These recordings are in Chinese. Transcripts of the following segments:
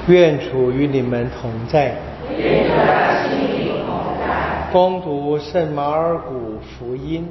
愿主与你们同在。 与你的心灵同在。 恭读圣马尔谷福音。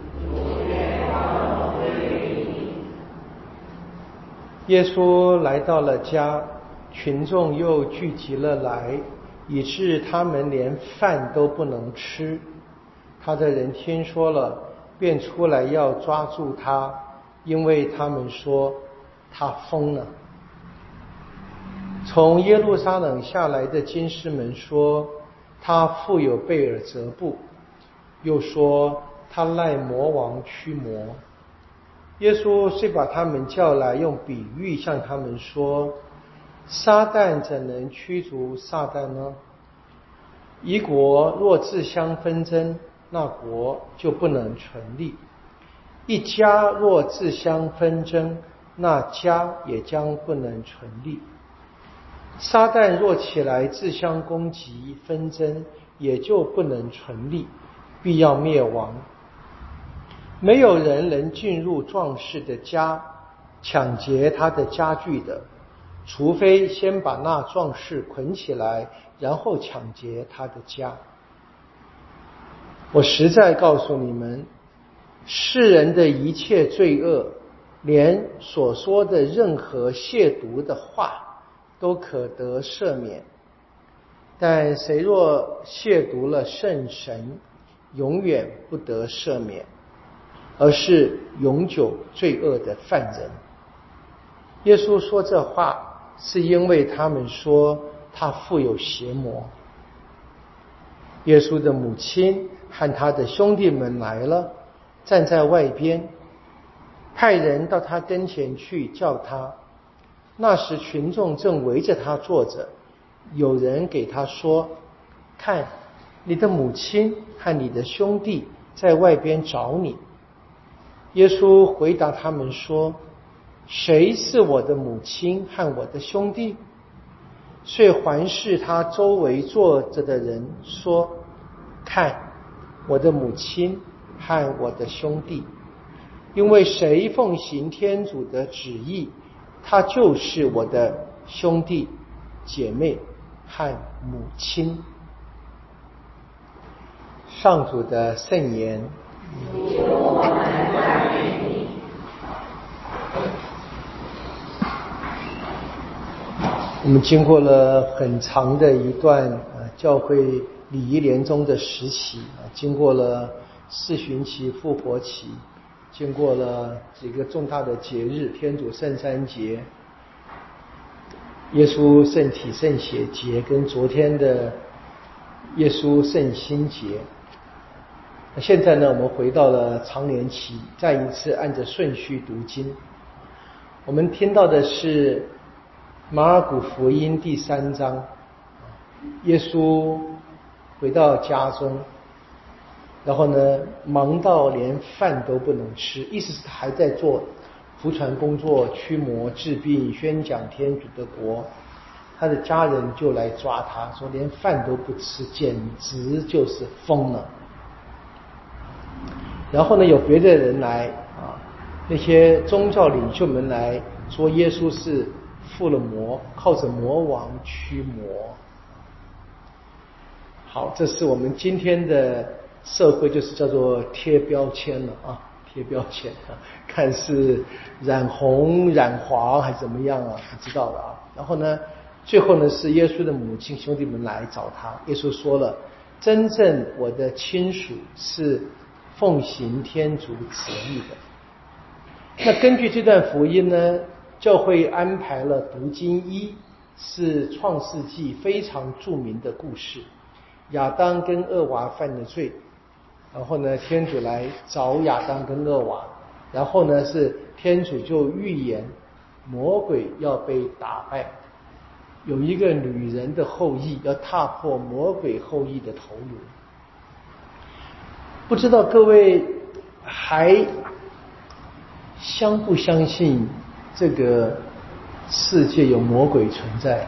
耶稣来到了家，群众又聚集了来，以致他们连饭都不能吃。他的人听说了，便出来要抓住他，因为他们说他疯了。从耶路撒冷下来的经师们说他附有贝尔泽布，又说他赖魔王驱魔。耶稣遂把他们叫来，用比喻向他们说：撒旦怎能驱逐撒旦呢？一国若自相纷争，那国就不能存立；一家若自相纷争，那家也将不能存立。撒旦若起来自相攻击纷争，也就不能存立，必要灭亡。没有人能进入壮士的家，抢劫他的家具的，除非先把那壮士捆起来，然后抢劫他的家。我实在告诉你们，世人的一切罪恶，连所说的任何亵渎的话，都可得赦免。但谁若亵渎了圣神，永远不得赦免，而是永久罪恶的犯人。耶稣说这话，是因为他们说他附有邪魔。耶稣的母亲和他的兄弟们来了，站在外边，派人到他跟前去叫他。那时群众正围着他坐着，有人给他说：看，你的母亲和你的兄弟在外边找你。耶稣回答他们说：谁是我的母亲和我的兄弟？遂环视他周围坐着的人说：看，我的母亲和我的兄弟。因为谁奉行天主的旨意，他就是我的兄弟姐妹和母亲。上主的圣言。我们经过了很长的一段教会礼仪年中的时期，经过了四旬期、复活期，经过了几个重大的节日，天主圣三节、耶稣圣体圣血节，跟昨天的耶稣圣心节。现在呢，我们回到了常年期，再一次按着顺序读经。我们听到的是马尔谷福音第3章，耶稣回到家中，然后呢，忙到连饭都不能吃，意思是他还在做福传工作，驱魔治病，宣讲天主的国。他的家人就来抓他，说连饭都不吃，简直就是疯了。然后呢，有别的人来那些宗教领袖们来说耶稣是附了魔，靠着魔王驱魔。好，这是我们今天的社会，就是叫做贴标签了贴标签看是染红染黄还是怎么样不知道了然后呢，最后呢是耶稣的母亲兄弟们来找他。耶稣说了，真正我的亲属是奉行天主旨意的。那根据这段福音呢，教会安排了读经1，是创世纪非常著名的故事。亚当跟厄娃犯了罪，然后呢，天主来找亚当跟厄娃，然后呢是天主就预言魔鬼要被打败，有一个女人的后裔要踏破魔鬼后裔的头颅。不知道各位还相不相信这个世界有魔鬼存在？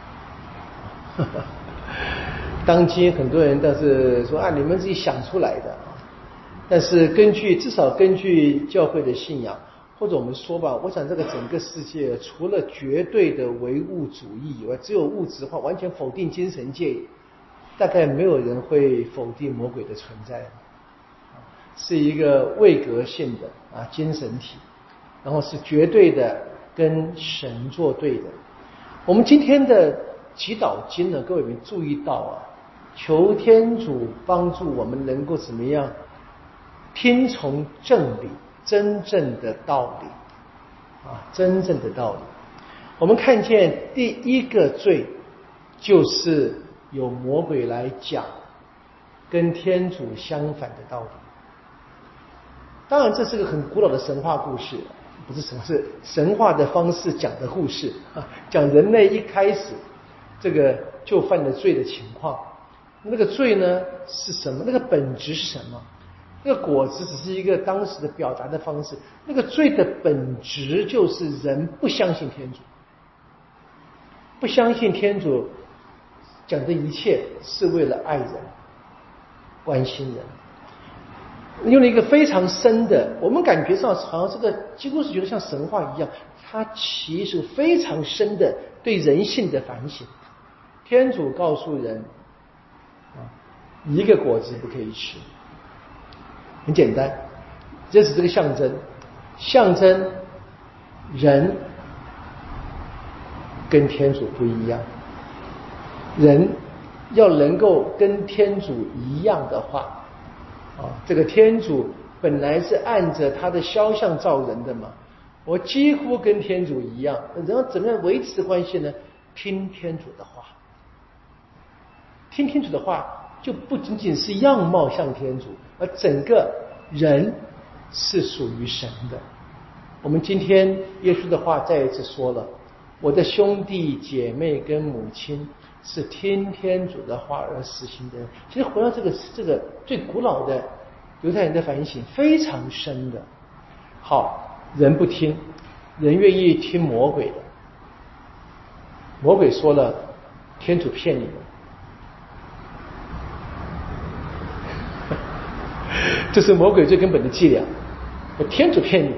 当今很多人倒是说你们自己想出来的。但是至少根据教会的信仰， 或者我们说吧，我想这个整个世界除了绝对的唯物主义以外，只有物质化，完全否定精神界，大概没有人会否定魔鬼的存在，是一个位格性的精神体，然后是绝对的跟神作对的。我们今天的祈祷经呢，各位有没有注意到求天主帮助我们能够怎么样听从正理，真正的道理真正的道理。我们看见第一个罪就是有魔鬼来讲跟天主相反的道理。当然这是个很古老的神话故事，不是是神话的方式讲的故事讲人类一开始这个就犯了罪的情况。那个罪呢是什么？那个本质是什么？那个果子只是一个当时的表达的方式，那个罪的本质就是人不相信天主，不相信天主讲的一切是为了爱人、关心人，用了一个非常深的，我们感觉上好像这个几乎是觉得像神话一样，它其实非常深的对人性的反省。天主告诉人一个果子不可以吃，很简单，这是这个象征，象征人跟天主不一样。人要能够跟天主一样的话这个天主本来是按着他的肖像造人的嘛，我几乎跟天主一样，人要怎么样维持关系呢？听天主的话，听天主的话就不仅仅是样貌像天主，而整个人是属于神的。我们今天耶稣的话再一次说了，我的兄弟姐妹跟母亲是听天主的话而实行的人。其实回到这个最古老的犹太人的反省，非常深的。好，人不听，人愿意听魔鬼的。魔鬼说了，天主骗你们。这是魔鬼最根本的伎俩，天主骗你。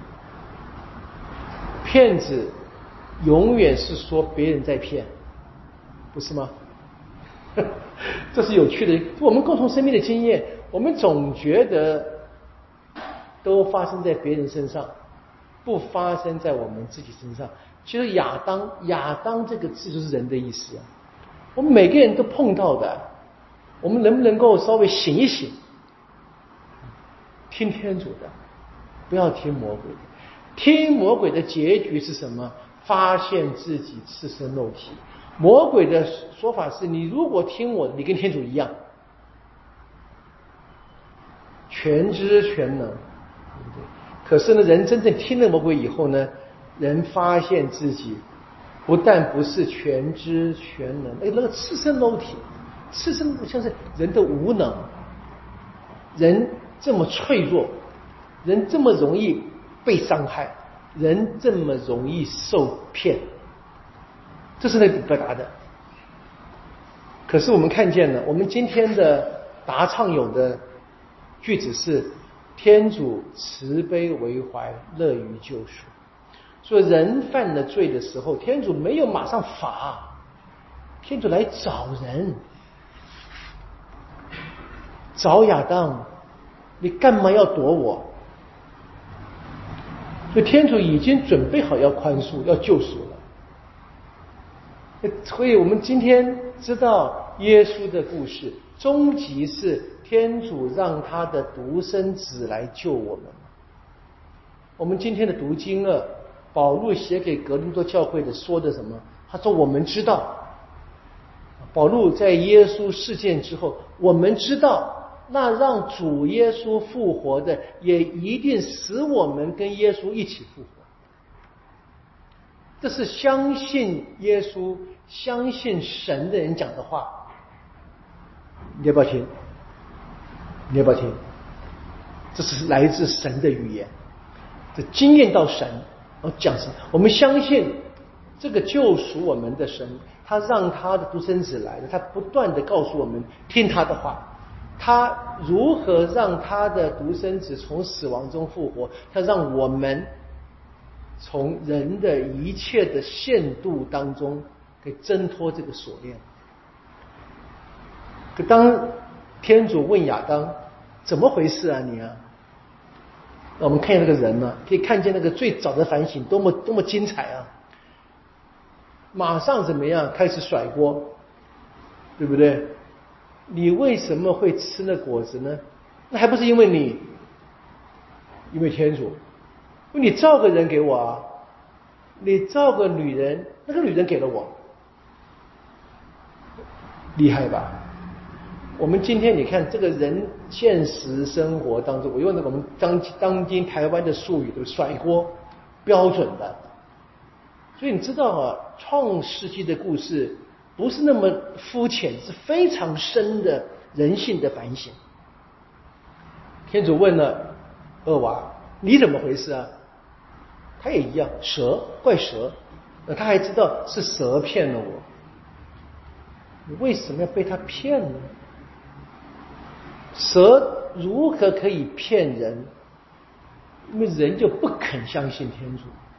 骗子永远是说别人在骗，不是吗？这是有趣的，我们共同生命的经验，我们总觉得都发生在别人身上，不发生在我们自己身上。其实亚当这个字就是人的意思我们每个人都碰到的，我们能不能够稍微醒一醒，听天主的，不要听魔鬼的。听魔鬼的结局是什么？发现自己赤身肉体。魔鬼的说法是，你如果听我的，你跟天主一样，全知全能，对不对？可是呢，人真正听了魔鬼以后呢，人发现自己不但不是全知全能，那个赤身肉体，赤身像是人的无能，人这么脆弱，人这么容易被伤害，人这么容易受骗，这是那个表达的。可是我们看见了，我们今天的答唱咏的句子是天主慈悲为怀，乐于救赎。所以人犯了罪的时候，天主没有马上罚，天主来找人，找亚当，你干嘛要躲我？所以天主已经准备好要宽恕，要救赎了。所以我们今天知道耶稣的故事，终极是天主让他的独生子来救我们。我们今天的读经保禄写给格林多教会的说的什么？他说我们知道，保禄在耶稣事件之后，我们知道那让主耶稣复活的，也一定使我们跟耶稣一起复活。这是相信耶稣、相信神的人讲的话。你要不要听？你要不要听？这是来自神的语言，这经验到神讲什么？我们相信这个救赎我们的神，他让他的独生子来了，他不断的告诉我们听他的话，他如何让他的独生子从死亡中复活，他让我们从人的一切的限度当中给挣脱这个锁链。可当天主问亚当怎么回事啊你啊，我们看见那个人呢，可以看见那个最早的反省多么精彩啊！马上怎么样开始甩锅，对不对？你为什么会吃那果子呢？那还不是因为你，因为天主，你造个人给我啊，你造个女人，那个女人给了我，厉害吧？我们今天你看这个人现实生活当中，我用那个我们当今台湾的术语，都甩锅标准的。所以你知道啊，创世纪的故事不是那么肤浅，是非常深的人性的反省。天主问了厄娃你怎么回事啊，他也一样，怪蛇，他还知道是蛇骗了我，你为什么要被他骗呢？蛇如何可以骗人？因为人就不肯相信天主，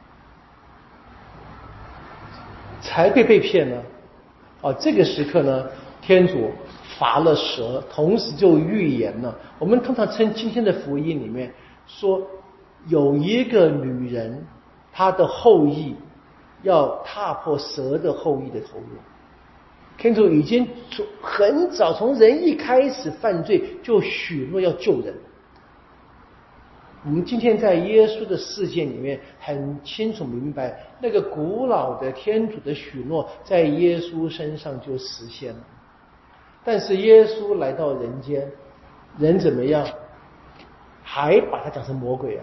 才被骗呢。这个时刻呢，天主罚了蛇，同时就预言了。我们通常称今天的福音里面说，有一个女人，她的后裔要踏破蛇的后裔的头颅。天主已经很早从人一开始犯罪就许诺要救人。我们今天在耶稣的事件里面很清楚明白，那个古老的天主的许诺在耶稣身上就实现了。但是耶稣来到人间，人怎么样？还把他讲成魔鬼啊！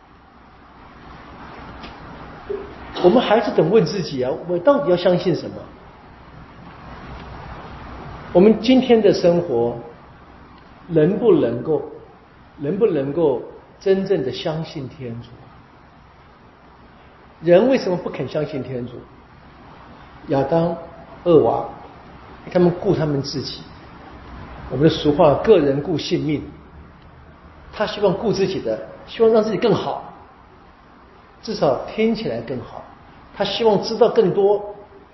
我们还是得问自己啊，我到底要相信什么？我们今天的生活能不能够真正的相信天主？人为什么不肯相信天主？亚当、厄娃，他们顾他们自己。我们的俗话，个人顾性命。他希望顾自己的，希望让自己更好，至少听起来更好。他希望知道更多，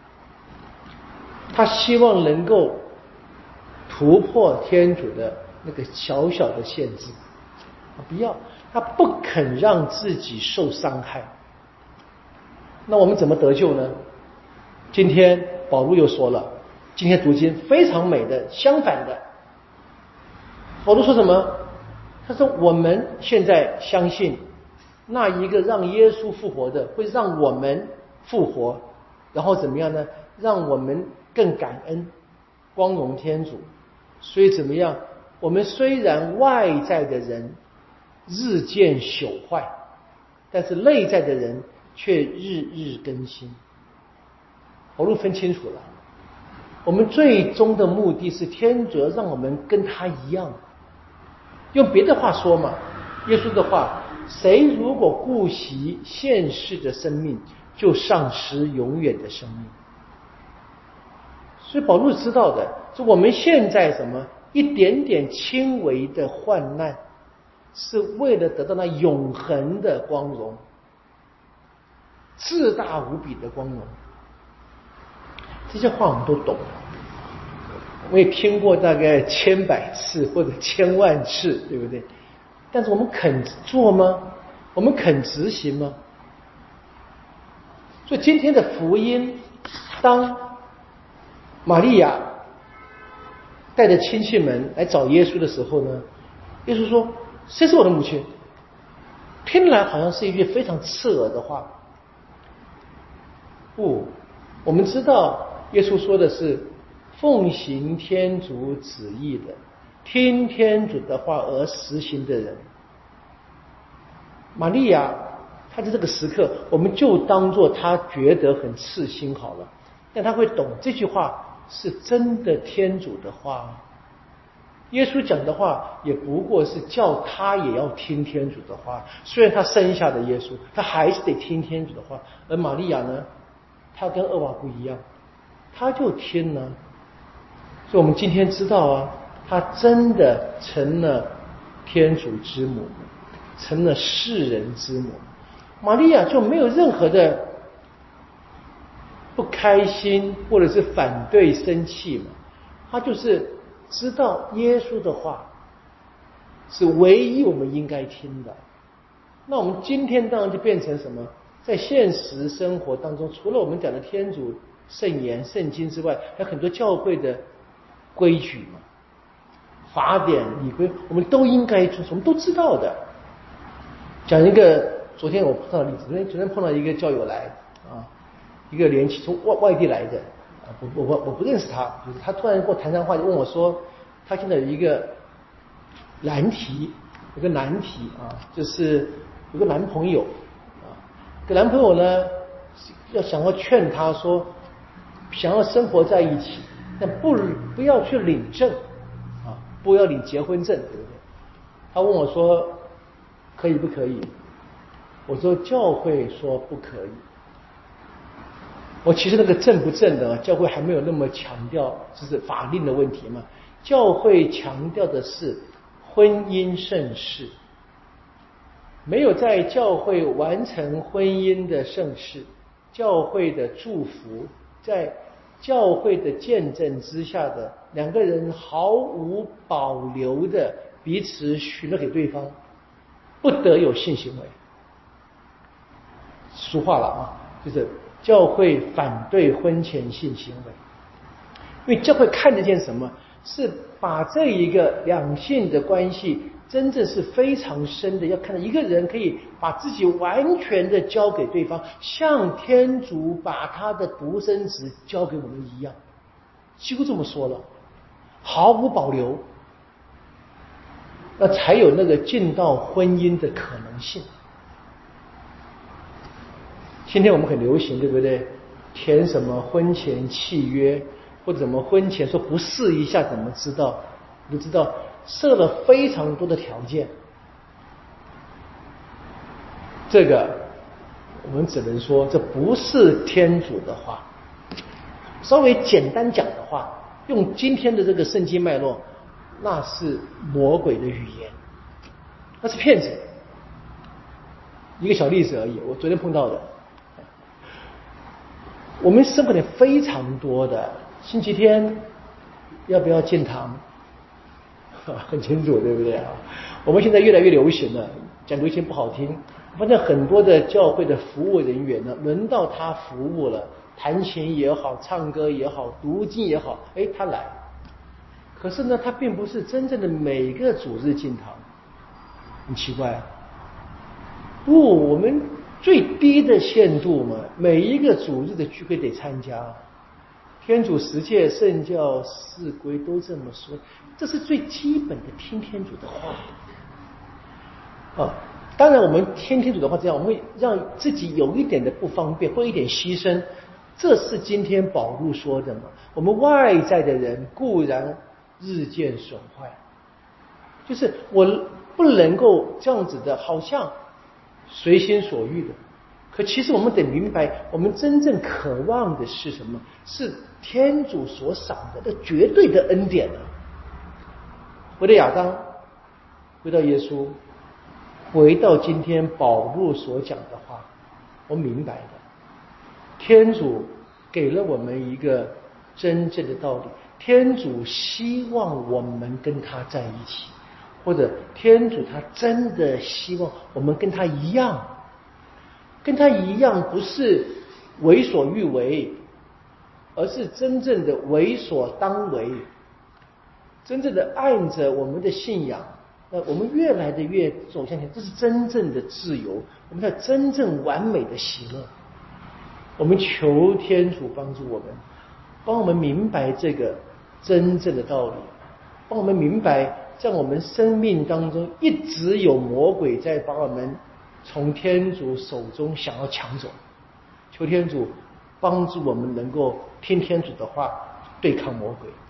他希望能够突破天主的那个小小的限制。不要，他不肯让自己受伤害。那我们怎么得救呢？今天保禄又说了，今天读经非常美的，相反的，保禄说什么？他说我们现在相信那一个让耶稣复活的会让我们复活，然后怎么样呢？让我们更感恩，光荣天主。所以怎么样？我们虽然外在的人日渐朽坏，但是内在的人却日日更新。保禄分清楚了，我们最终的目的是天主要让我们跟他一样。用别的话说嘛，耶稣的话，谁如果顾惜现世的生命，就丧失永远的生命。所以保禄知道的，就我们现在什么一点点轻微的患难，是为了得到那永恒的光荣，至大无比的光荣。这些话我们都懂，我也听过大概千百次或者千万次，对不对？但是我们肯做吗？我们肯执行吗？所以今天的福音，当玛利亚带着亲戚们来找耶稣的时候呢，耶稣说：“谁是我的母亲？”听来好像是一句非常刺耳的话。不，我们知道耶稣说的是奉行天主旨意的，听天主的话而实行的人。玛利亚她在这个时刻，我们就当作她觉得很刺心好了，但她会懂这句话是真的天主的话。耶稣讲的话也不过是叫他也要听天主的话，虽然他生下的耶稣，他还是得听天主的话。而玛利亚呢，他跟厄娃不一样，他就听了。所以我们今天知道啊，他真的成了天主之母，成了世人之母。 玛利亚就没有任何的不开心或者是反对生气嘛，她就是知道耶稣的话是唯一我们应该听的。那我们今天当然就变成什么，在现实生活当中，除了我们讲的天主圣言圣经之外，还有很多教会的规矩嘛，法典礼规，我们都应该遵守，我们都知道的。讲一个昨天我碰到的例子，昨天碰到一个教友来啊，一个连从外地来的啊，我不认识他，就是他突然跟我谈谈话，就问我说，他现在有一个难题啊，就是有个男朋友啊，这男朋友呢想要劝他说，想要生活在一起，但不要去领证啊，不要领结婚证，对不对？他问我说，可以不可以？我说教会说不可以。我其实那个正不正的，教会还没有那么强调，就是法令的问题嘛。教会强调的是婚姻圣事，没有在教会完成婚姻的圣事，教会的祝福，在教会的见证之下的两个人毫无保留的彼此许诺给对方，不得有性行为。俗话了啊，就是教会反对婚前性行为，因为教会看得见什么？是把这一个两性的关系真正是非常深的，要看到一个人可以把自己完全的交给对方，像天主把他的独生子交给我们一样，几乎这么说了，毫无保留，那才有那个进到婚姻的可能性。今天我们很流行，对不对？填什么婚前契约，或者什么婚前说不试一下怎么知道？你就知道设了非常多的条件。这个我们只能说这不是天主的话。稍微简单讲的话，用今天的这个圣经脉络，那是魔鬼的语言，那是骗子。一个小例子而已，我昨天碰到的。我们生活里非常多的星期天要不要进堂，很清楚，对不对啊？我们现在越来越流行了，讲流行不好听，发现很多的教会的服务人员呢，轮到他服务了，弹琴也好，唱歌也好，读经也好，他来。可是呢，他并不是真正的每个主日进堂，很奇怪。不，我们最低的限度嘛，每一个主日的聚会得参加。天主十诫、圣教、四规都这么说，这是最基本的听天主的话。当然我们听天主的话这样，我们会让自己有一点的不方便，或一点牺牲，这是今天保禄说的嘛。我们外在的人固然日渐损坏，就是我不能够这样子的，好像随心所欲的。可其实我们得明白，我们真正渴望的是什么？是天主所赏的绝对的恩典啊！回到亚当，回到耶稣，回到今天保禄所讲的话，我明白的，天主给了我们一个真正的道理，天主希望我们跟他在一起，或者天主他真的希望我们跟他一样，跟他一样不是为所欲为，而是真正的为所当为，真正的按着我们的信仰，我们越来的越走向前，这是真正的自由，我们才真正完美的喜乐。我们求天主帮助我们，帮我们明白这个真正的道理，帮我们明白在我们生命当中一直有魔鬼在把我们从天主手中想要抢走。求天主帮助我们能够听天主的话，对抗魔鬼。